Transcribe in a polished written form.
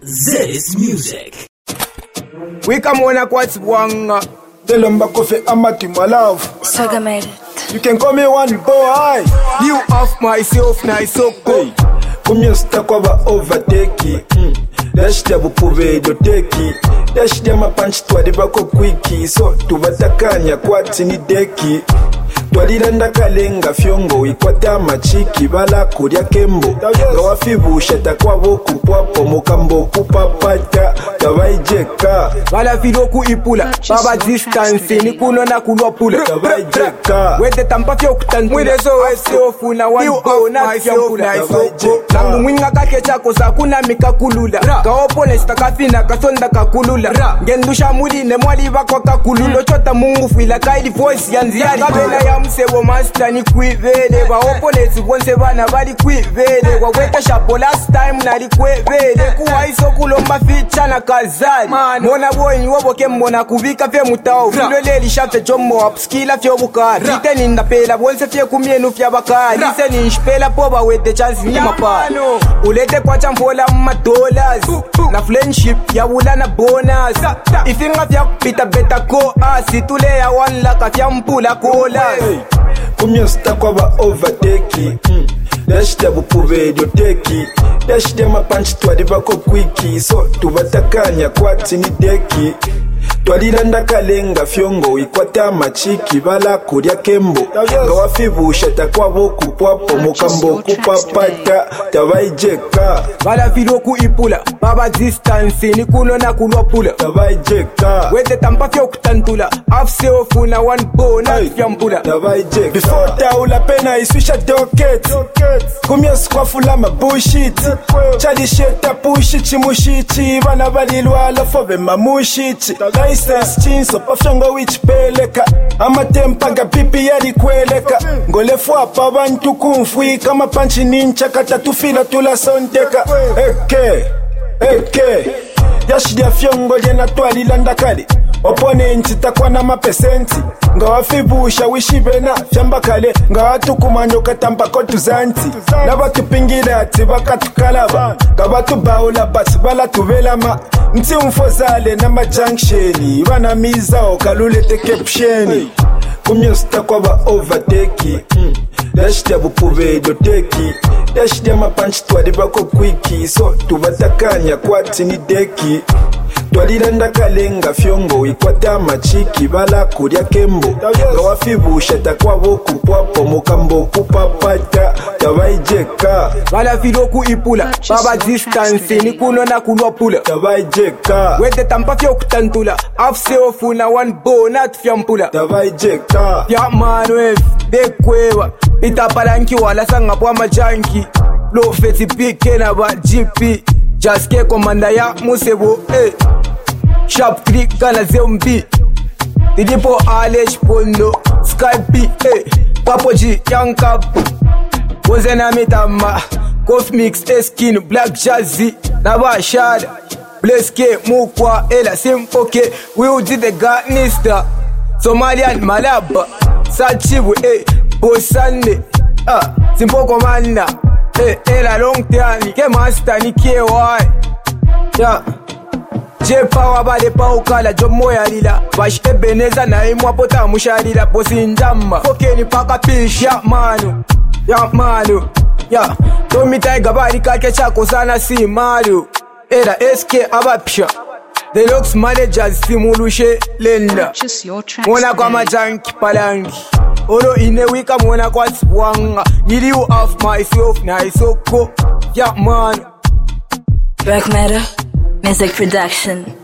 This music. We come on a quite wanga. Tell them back off amati my love. Saga made it. You can call me one boy. You off myself nice so cool. Come here stuck over overtake. Dash the bupuve do teki. Dash them a punch to the back of quickie. So to vatakanya kwati ni deki. Twadilanda kalenga fyongo ikwata machiki bala kurya kembo gawafibusha takwabo kupwapo mukambo kupapata gabaijeka bala video ku ipula baba distance ni kuno na kulopula gabaijeka wete tampa fyo kutantu mwile so wesofu na wango na fyampula langu mwinga kake chako sakuna mikakulula kaopole stakafina kasonda kakulula ngendusha muli ne mwali bako kakululo chota mungu fila kaili voice yanziari kabela ya msebo master ni kwivele ba opponents bonse bana bali kwivele waweka shapo last time nali kwivele kuwa iso kulomba ficha na kazali mona boy ni woboke mbona kubika fye mutao viloleli shafte jombo upskilla fye bukari iteni ndapela bonse fye kumienu fya bakari iseni nshpela poba wete chance ni mapano ulete kwa chamfola $dollars na friendship ya wula na bonus ifinga fya kupita beta ko asitule ya one laka fya mpula kola Kumyo stuck over overtake. Dash the bupuve do teki. Dash them a punch to the back of quickie. So to vatakanya kwati ni deki. Twadilanda kalenga fyongo ikwata machiki bala kurya kembo gawafibusha takwabo kupwapo mukambo kupapata tabaijeka bala video ku ipula baba distance ni kuno na kulopula tabaijeka wete tampa fyo kutantula afse ofuna one bona fyampula tabaijeka before taula pena iswisha docket kumya skwafula ma bullshit chali sheta pushi chimushichi bana balilwa lofobe mamushichi license chinso pafyongo wichipeleka amatempa ga pipi yali kweleka ngolefu apa abantu kumfwika mapanchi nincha katatufila tulasonteka eke yashidia fyongo lyena twalilanda kali opponent takwa na mapesenti ngawafibusha wishibena fyamba kale ngawatukumanya katampa kotuzanti nabatupingila ati bakatukalaba ngabatubaula bati balatubelama nti umfozale na majunctioni banamiza okalulete captioni kumyo stakwa ba overtake dash the bupuve do teki dash them a punch to the back of quickie so to vatakanya kwati ni deki twadilanda kalenga fyongo ikwata machiki bala kurya kembo gawafibusha takwabo kupwapo mukambo kupapata tabaijeka bala video ku ipula baba distance ni kuno na kulopula tabaijeka wete tampa fyo kutantula afse ofuna one bona fyampula tabaijeka ya manwef dekwewa itapalanki wala sanga kwa majanki lo feti pike na ba GP jaske komanda ya musebo sharp click kana zombi Didipo Alesh Pondo Skype Papo G Young Cup Wozena Mitama Coffee Mix Skin Black Jazzy Nabashad Blaze K Mukwa Ela Simpoke Will did the Gatnister Somalian Malaba Sachibu Bosande Simpoko Manna Ela Long Tiani Ke Master ni KY Yeah J-Power bale pa ukala jomo ya lila Bash ebeneza na imwa pota musharila Posi njama Fokeni paka pish Ya manu Ya Tomi taiga bari kake chako sana si maru Era SK abapisha Deluxe managers simulushe lenda Mona kwa majanki palangi Olo ine wika mona kwa sipwanga Need you off myself na isoko Ya manu Black Matter Music Production.